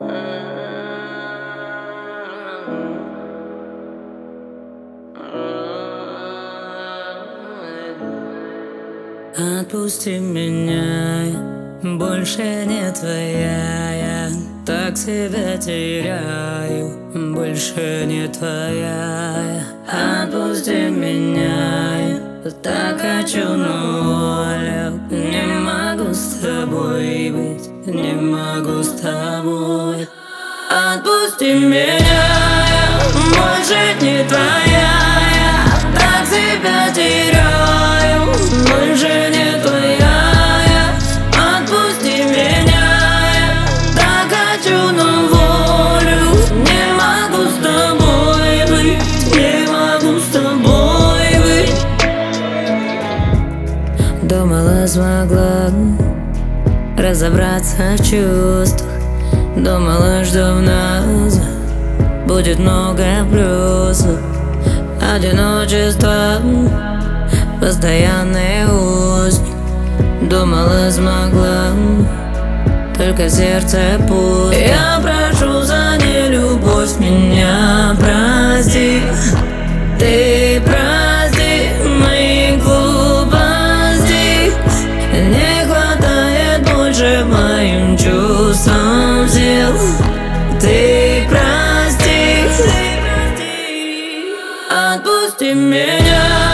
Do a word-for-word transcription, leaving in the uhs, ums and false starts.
Отпусти меня, я больше не твоя, я так себя теряю, больше не твоя. Отпусти меня, я так хочу, но волю, не могу с тобой быть, не могу с тобой. Отпусти меня, я больше не твоя, я так себя теряю, больше не твоя. Отпусти меня, я так хочу, но волю, не могу с тобой быть, не могу с тобой быть. Думала, смогла разобраться в чувствах, думала, что в нас будет много плюсов. Одиночество, постоянный узник. Думала, смогла, только сердце пусто. Я прошу за нелюбовь, меня прости. Ты прости мои глупости. Не хватает больше моим чувствам сил. Ты прости, отпусти меня.